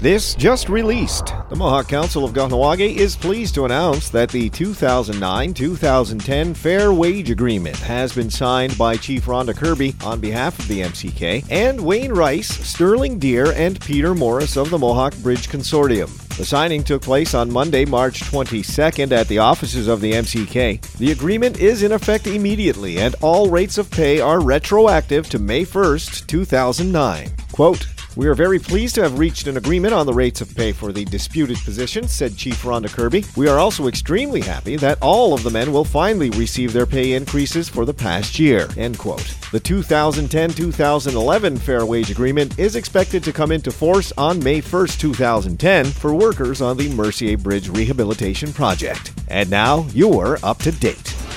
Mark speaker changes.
Speaker 1: This just released. The Mohawk Council of Kahnawake is pleased to announce that the 2009-2010 Fair Wage Agreement has been signed by Chief Rhonda Kirby on behalf of the MCK and Wayne Rice, Sterling Deer, and Peter Morris of the Mohawk Bridge Consortium. The signing took place on Monday, March 22nd at the offices of the MCK. The agreement is in effect immediately and all rates of pay are retroactive to May 1st, 2009. Quote, "We are very pleased to have reached an agreement on the rates of pay for the disputed positions," said Chief Rhonda Kirby. "We are also extremely happy that all of the men will finally receive their pay increases for the past year." End quote. The 2010-2011 Fair Wage Agreement is expected to come into force on May 1st, 2010 for workers on the Mercier Bridge Rehabilitation Project. And now, you're up to date.